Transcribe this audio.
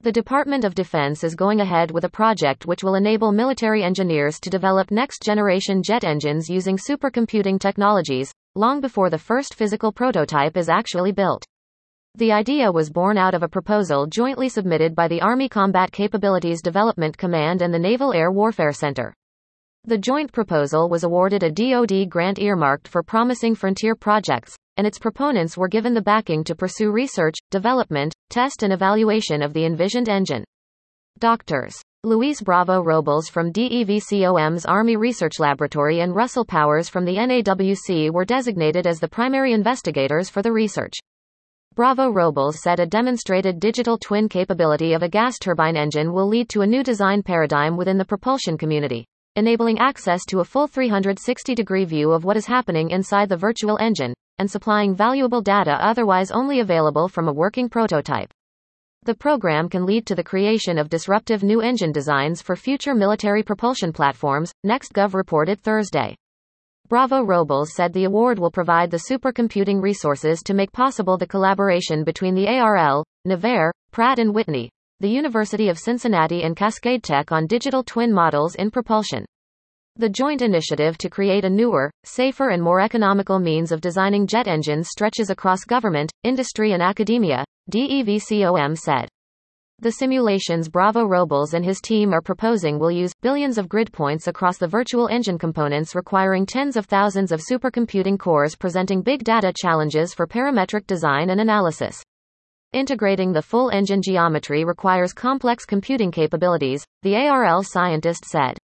The Department of Defense is going ahead with a project which will enable military engineers to develop next-generation jet engines using supercomputing technologies, long before the first physical prototype is actually built. The idea was born out of a proposal jointly submitted by the Army Combat Capabilities Development Command and the Naval Air Warfare Center. The joint proposal was awarded a DoD grant earmarked for promising frontier projects, and its proponents were given the backing to pursue research, development, test and evaluation of the envisioned engine. Drs. Luis Bravo Robles from DEVCOM's Army Research Laboratory and Russell Powers from the NAWC were designated as the primary investigators for the research. Bravo Robles said a demonstrated digital twin capability of a gas turbine engine will lead to a new design paradigm within the propulsion community, enabling access to a full 360-degree view of what is happening inside the virtual engine, and supplying valuable data otherwise only available from a working prototype. The program can lead to the creation of disruptive new engine designs for future military propulsion platforms, NextGov reported Thursday. Bravo Robles said the award will provide the supercomputing resources to make possible the collaboration between the ARL, Navarre, Pratt & Whitney, the University of Cincinnati and Cascade Tech on digital twin models in propulsion. The joint initiative to create a newer, safer and more economical means of designing jet engines stretches across government, industry and academia, DEVCOM said. The simulations Bravo Robles and his team are proposing will use billions of grid points across the virtual engine components, requiring tens of thousands of supercomputing cores, presenting big data challenges for parametric design and analysis. Integrating the full engine geometry requires complex computing capabilities, the ARL scientist said.